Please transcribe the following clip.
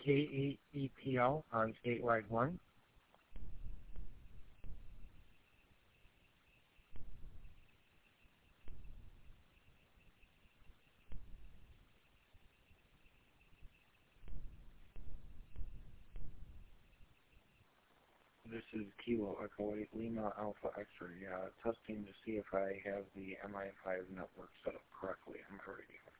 KEPL on statewide 1. This is Kilo Echo 8 Lima Alpha X-ray, testing to see if I have the MI5 network set up correctly on my radio.